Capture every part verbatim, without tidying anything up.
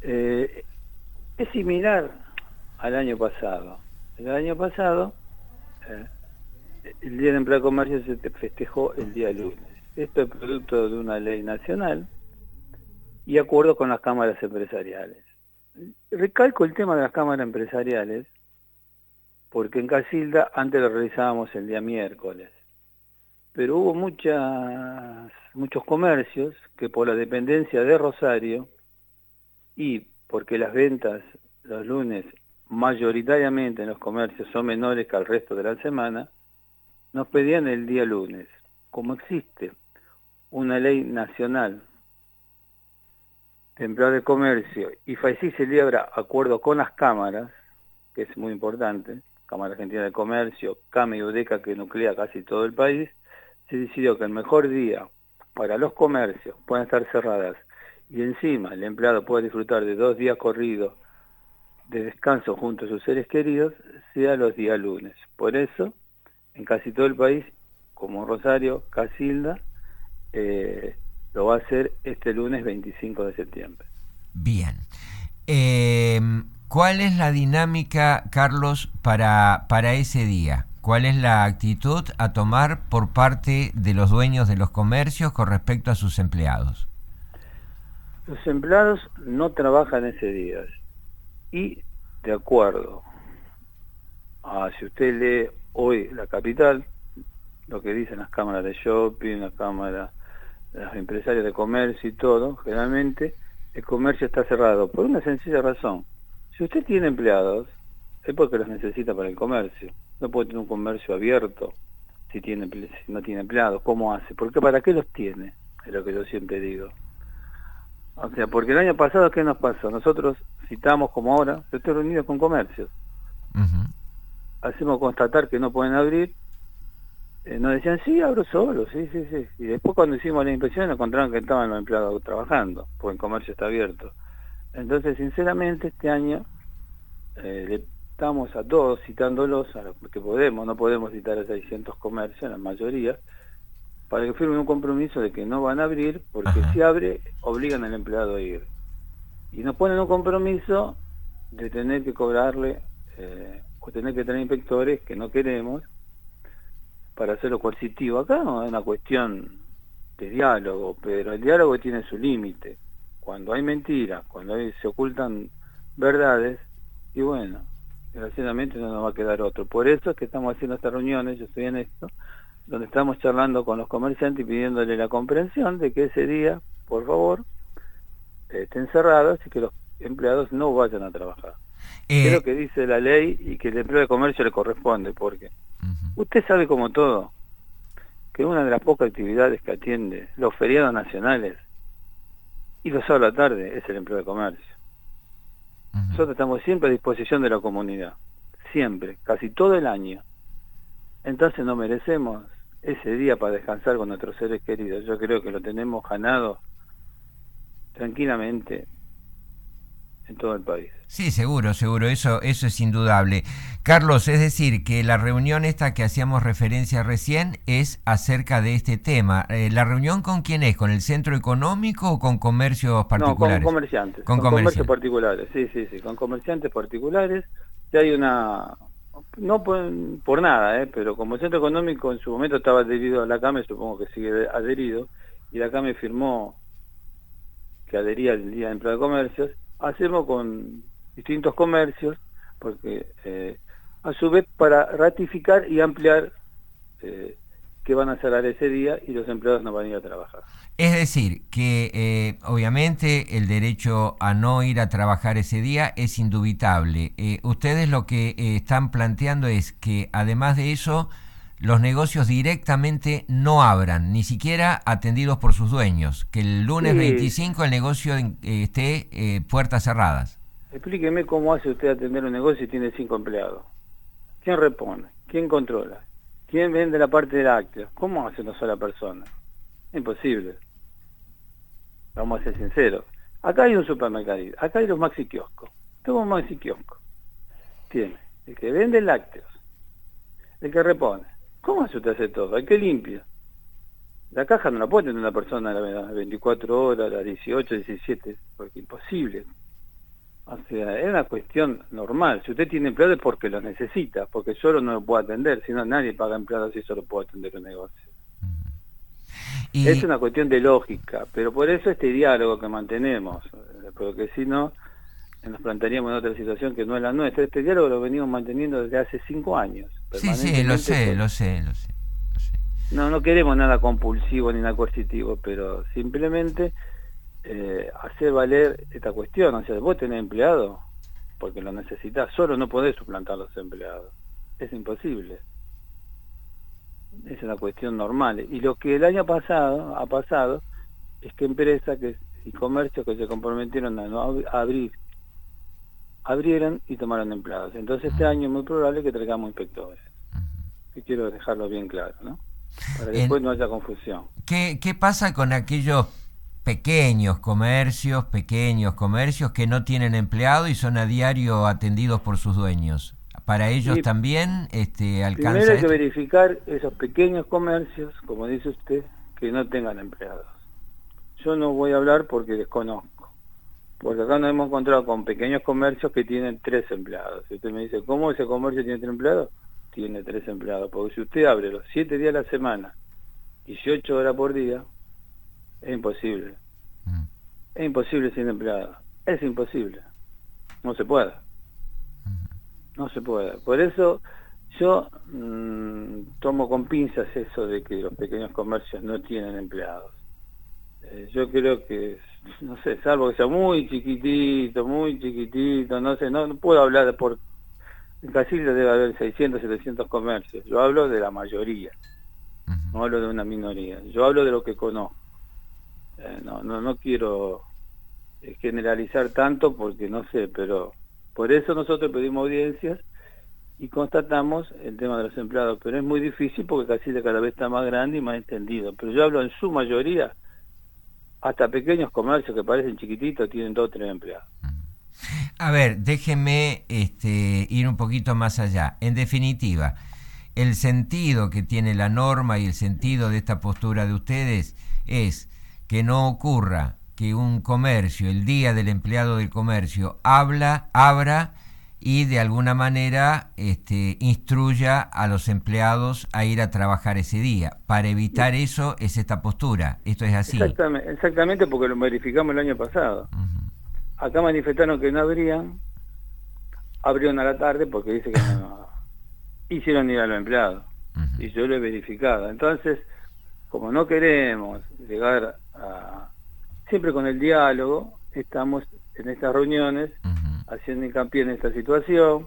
Eh, es similar al año pasado. El año pasado, eh, el Día del Empleado de Comercio se festejó el día lunes. Esto es producto de una ley nacional y acuerdo con las cámaras empresariales. Recalco el tema de las cámaras empresariales porque en Casilda antes lo realizábamos el día miércoles, pero hubo muchas, muchos comercios que por la dependencia de Rosario y porque las ventas los lunes mayoritariamente en los comercios son menores que al resto de la semana, nos pedían el día lunes. Como existe una ley nacional de empleados de comercio y FAICI celebra acuerdo con las cámaras, que es muy importante, Cámara Argentina de Comercio, CAME y UDECA, que nuclea casi todo el país, se decidió que el mejor día para los comercios puedan estar cerradas y encima el empleado puede disfrutar de dos días corridos de descanso junto a sus seres queridos, sea los días lunes. Por eso, en casi todo el país, como Rosario, Casilda, eh, lo va a hacer este lunes veinticinco de septiembre. Bien. Eh, ¿Cuál es la dinámica, Carlos, para, para ese día? ¿Cuál es la actitud a tomar por parte de los dueños de los comercios con respecto a sus empleados? Los empleados no trabajan ese día y, de acuerdo a, si usted lee hoy La Capital, lo que dicen las cámaras de shopping, las cámaras, los empresarios de comercio y todo, generalmente el comercio está cerrado por una sencilla razón. Si usted tiene empleados, es porque los necesita para el comercio. No puede tener un comercio abierto si, tiene, si no tiene empleados. ¿Cómo hace? Porque ¿para qué los tiene? Es lo que yo siempre digo. O sea, porque el año pasado, ¿qué nos pasó? Nosotros citamos como ahora, yo estoy reunido con comercios. Uh-huh. Hacemos constatar que no pueden abrir. Eh, nos decían, sí, abro solo, sí, sí, sí. Y después cuando hicimos la inspección encontraron que estaban los empleados trabajando, porque el comercio está abierto. Entonces, sinceramente, este año eh, le estamos a todos citándolos, a los que podemos, no podemos citar a seiscientos comercios, la mayoría, para que firmen un compromiso de que no van a abrir, porque Ajá. si abre, obligan al empleado a ir. Y nos ponen un compromiso de tener que cobrarle, eh, o tener que tener inspectores que no queremos, para hacerlo coercitivo. Acá no es una cuestión de diálogo, pero el diálogo tiene su límite. Cuando hay mentiras, cuando hay, se ocultan verdades, y bueno, desgraciadamente no nos va a quedar otro. Por eso es que estamos haciendo estas reuniones, yo estoy en esto, donde estamos charlando con los comerciantes y pidiéndole la comprensión de que ese día, por favor, estén cerrados y que los empleados no vayan a trabajar. Eh... Es lo que dice la ley y que el empleo de comercio le corresponde, porque uh-huh. usted sabe como todo que una de las pocas actividades que atiende los feriados nacionales y los sábados a la tarde es el empleo de comercio. Uh-huh. Nosotros estamos siempre a disposición de la comunidad, siempre, casi todo el año. Entonces no merecemos ese día para descansar con nuestros seres queridos. Yo creo que lo tenemos ganado tranquilamente en todo el país. Sí, seguro, seguro, eso, eso es indudable. Carlos, es decir, que la reunión esta que hacíamos referencia recién es acerca de este tema. Eh, ¿La reunión con quién es? ¿Con el centro económico o con comercios particulares? No, con comerciantes. Con, con comerciantes. comercios particulares, sí, sí, sí, con comerciantes particulares. Ya hay una... No por, por nada, ¿eh? Pero como el centro económico en su momento estaba adherido a la CAME, supongo que sigue adherido, y la CAME firmó que adhería al Día de Empleo de Comercios, hacemos con distintos comercios, porque eh, a su vez para ratificar y ampliar eh, que van a cerrar ese día y los empleados no van a ir a trabajar. Es decir, que eh, obviamente el derecho a no ir a trabajar ese día es indubitable. Eh, ustedes lo que eh, están planteando es que además de eso, los negocios directamente no abran, ni siquiera atendidos por sus dueños, que el lunes sí. veinticinco el negocio eh, esté eh, puertas cerradas. Explíqueme cómo hace usted atender un negocio y tiene cinco empleados. ¿Quién repone? ¿Quién controla? ¿Quién vende la parte de lácteos? ¿Cómo hace una sola persona? Imposible. Vamos a ser sinceros. Acá hay un supermercado, acá hay los maxi kioscos. Tengo un maxi kiosco. Tiene el que vende lácteos, el que repone. ¿Cómo hace usted hacer todo? El que limpia. La caja no la puede tener una persona a las veinticuatro horas, a las dieciocho, diecisiete, porque es imposible. O sea, es una cuestión normal. Si usted tiene empleados es porque los necesita, porque solo no lo puede atender, si no nadie paga empleados si solo puede atender un negocio. Y... Es una cuestión de lógica, pero por eso este diálogo que mantenemos, porque si no nos plantearíamos en otra situación que no es la nuestra. Este diálogo lo venimos manteniendo desde hace cinco años. Sí, sí, lo sé, por... lo sé, lo sé, lo sé. No, no queremos nada compulsivo ni nada coercitivo, pero simplemente eh, hacer valer esta cuestión. O sea, vos tenés empleado porque lo necesitas, solo no podés suplantar los empleados. Es imposible. Es una cuestión normal. Y lo que el año pasado ha pasado es que empresas que, y comercios que se comprometieron a no ab abrir, abrieron y tomaron empleados. Entonces este año es muy probable que traigamos inspectores. Y quiero dejarlo bien claro, ¿no? Para que después no haya confusión. ¿Qué, qué pasa con aquellos pequeños comercios, pequeños comercios que no tienen empleado y son a diario atendidos por sus dueños? ¿Para ellos y también este, alcanza Primero hay esto? que verificar esos pequeños comercios, como dice usted, que no tengan empleados. Yo no voy a hablar porque desconozco. Porque acá nos hemos encontrado con pequeños comercios que tienen tres empleados. Si usted me dice, ¿cómo ese comercio tiene tres empleados? Tiene tres empleados. Porque si usted abre los siete días a la semana, dieciocho horas por día, es imposible. Mm. Es imposible sin empleados. Es imposible. No se puede. No se puede. Por eso yo mmm, tomo con pinzas eso de que los pequeños comercios no tienen empleados. Eh, yo creo que, no sé, salvo que sea muy chiquitito, muy chiquitito, no sé, no, no puedo hablar de por... En Casilda debe haber seiscientos, setecientos comercios. Yo hablo de la mayoría. No hablo de una minoría. Yo hablo de lo que conozco. Eh, no, no, no quiero generalizar tanto porque no sé, pero... Por eso nosotros pedimos audiencias y constatamos el tema de los empleados, pero es muy difícil porque Casilda cada vez está más grande y más extendido. Pero yo hablo en su mayoría, hasta pequeños comercios que parecen chiquititos tienen dos o tres empleados. A ver, déjeme este, ir un poquito más allá. En definitiva, el sentido que tiene la norma y el sentido de esta postura de ustedes es que no ocurra que un comercio, el día del empleado del comercio, habla, abra y de alguna manera este, instruya a los empleados a ir a trabajar ese día. Para evitar eso es esta postura. Esto es así. Exactamente, exactamente porque lo verificamos el año pasado. Uh-huh. Acá manifestaron que no abrían, abrieron a la tarde porque dice que no hicieron ir a los empleados. Uh-huh. Y yo lo he verificado. Entonces, como no queremos llegar a... Siempre con el diálogo, estamos en estas reuniones, uh-huh, haciendo hincapié en esta situación,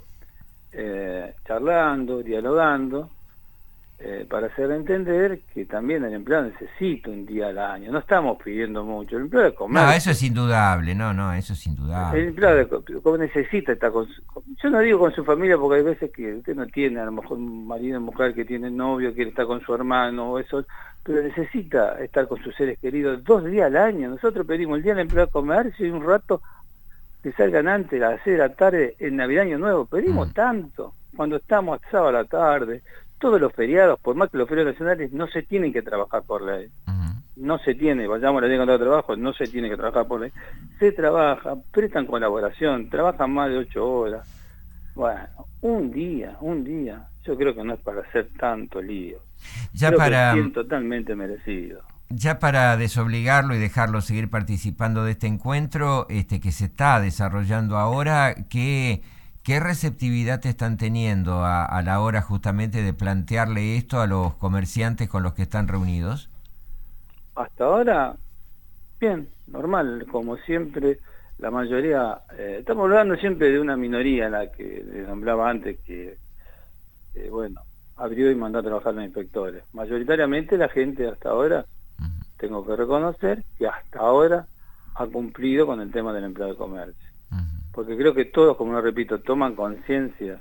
eh, charlando, dialogando, eh, para hacer entender que también el empleado necesita un día al año. No estamos pidiendo mucho. El empleado de comercio... No, eso es indudable, no, no, eso es indudable. El empleado de comercio necesita estar con su... Yo no digo con su familia porque hay veces que usted no tiene, a lo mejor un marido o mujer que tiene novio, quiere estar con su hermano o eso... pero necesita estar con sus seres queridos dos días al año. Nosotros pedimos el día del empleado de comercio y un rato que salgan antes a las seis de la tarde en Navidad Año Nuevo. Pedimos mm. tanto. Cuando estamos sábado a la tarde, todos los feriados, por más que los feriados nacionales, no se tienen que trabajar por ley. Mm. No se tiene, vayamos a la ley contra el trabajo, no se tiene que trabajar por ley. Se trabaja, prestan colaboración, trabajan más de ocho horas. Bueno, un día, un día. Yo creo que no es para hacer tanto lío. Ya creo para, que es totalmente merecido. Ya para desobligarlo y dejarlo seguir participando de este encuentro este que se está desarrollando ahora, ¿qué, qué receptividad te están teniendo a, a la hora justamente de plantearle esto a los comerciantes con los que están reunidos? Hasta ahora, bien, normal, como siempre, la mayoría, eh, estamos hablando siempre de una minoría, la que les nombraba antes, que, eh, bueno, abrió y mandó a trabajar los inspectores. Mayoritariamente la gente hasta ahora, uh-huh, tengo que reconocer que hasta ahora ha cumplido con el tema del empleado de comercio. Uh-huh. Porque creo que todos, como lo repito, toman conciencia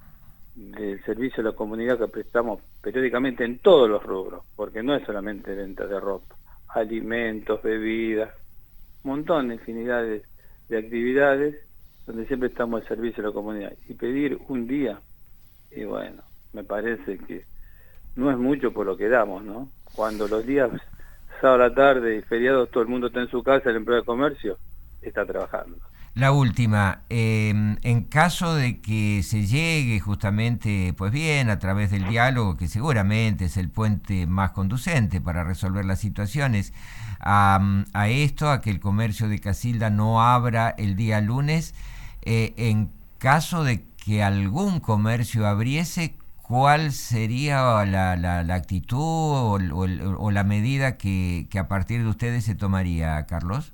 del servicio a la comunidad que prestamos periódicamente en todos los rubros, porque no es solamente venta de ropa, alimentos, bebidas, un montón de infinidad de, de actividades donde siempre estamos al servicio de la comunidad. Y pedir un día, y bueno, me parece que no es mucho por lo que damos, ¿no? Cuando los días sábado a la tarde y feriados todo el mundo está en su casa, el empleado de comercio está trabajando. La última, eh, en caso de que se llegue justamente, pues bien, a través del diálogo, que seguramente es el puente más conducente para resolver las situaciones, a, a esto, a que el comercio de Casilda no abra el día lunes, eh, en caso de que algún comercio abriese, ¿cuál sería la, la, la actitud o, o, o la medida que, que a partir de ustedes se tomaría, Carlos?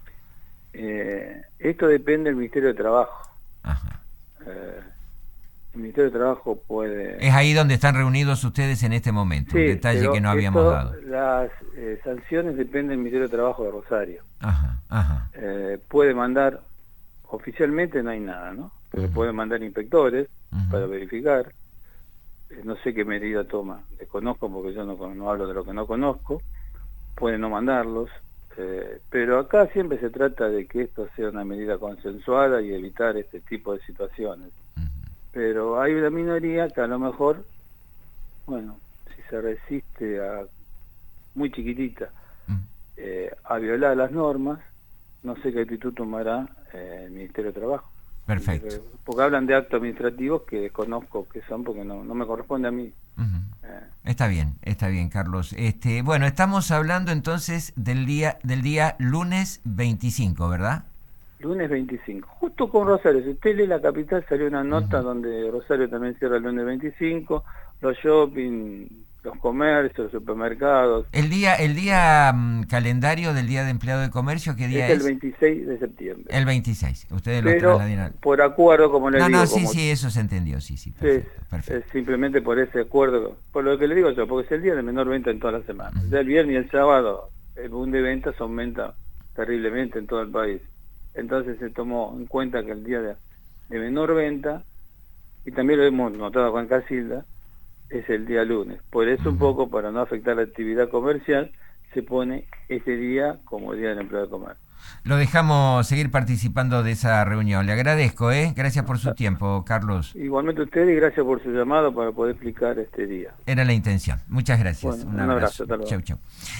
Eh, esto depende del Ministerio de Trabajo. Ajá. Eh, el Ministerio de Trabajo puede... Es ahí donde están reunidos ustedes en este momento, Sí, un detalle que no habíamos esto, dado. Las eh, sanciones dependen del Ministerio de Trabajo de Rosario. Ajá, ajá. Eh, puede mandar, oficialmente no hay nada, ¿no? Pero uh-huh. puede mandar inspectores uh-huh. para verificar. Eh, no sé qué medida toma, desconozco porque yo no, no hablo de lo que no conozco. Puede no mandarlos. Eh, pero acá siempre se trata de que esto sea una medida consensuada y evitar este tipo de situaciones. Uh-huh. Pero hay una minoría que a lo mejor, bueno, si se resiste a muy chiquitita uh-huh. eh, a violar las normas, no sé qué actitud tomará eh, el Ministerio de Trabajo. Perfecto. Porque, porque hablan de actos administrativos que desconozco qué son porque no, no me corresponde a mí. Uh-huh. Está bien, está bien, Carlos. Este, bueno, estamos hablando entonces del día del día lunes veinticinco, ¿verdad? Lunes veinticinco, justo con Rosario. Si usted lee La Capital, salió una nota uh-huh. donde Rosario también cierra el lunes veinticinco, los shopping, los comercios, los supermercados. El día el día um, calendario del Día de Empleado de Comercio, ¿qué día es? Es el veintiséis de septiembre. El veintiséis, ustedes lo Pero trasladan. Por acuerdo, como le no, digo. No, sí, como... sí, eso se entendió, sí, sí. Perfecto, sí, perfecto. Es simplemente por ese acuerdo, por lo que le digo yo, porque es el día de menor venta en toda la semana. Uh-huh. Ya el viernes y el sábado, el boom de ventas aumenta terriblemente en todo el país. Entonces se tomó en cuenta que el día de, de menor venta, y también lo hemos notado con Casilda, es el día lunes. Por eso, uh-huh. un poco, para no afectar la actividad comercial, se pone ese día como Día del Empleado de Comercio. Lo dejamos seguir participando de esa reunión. Le agradezco, ¿eh? Gracias por su tiempo, Carlos. Igualmente a usted y gracias por su llamado para poder explicar este día. Era la intención. Muchas gracias. Bueno, un abrazo. Un abrazo. Chau, chau.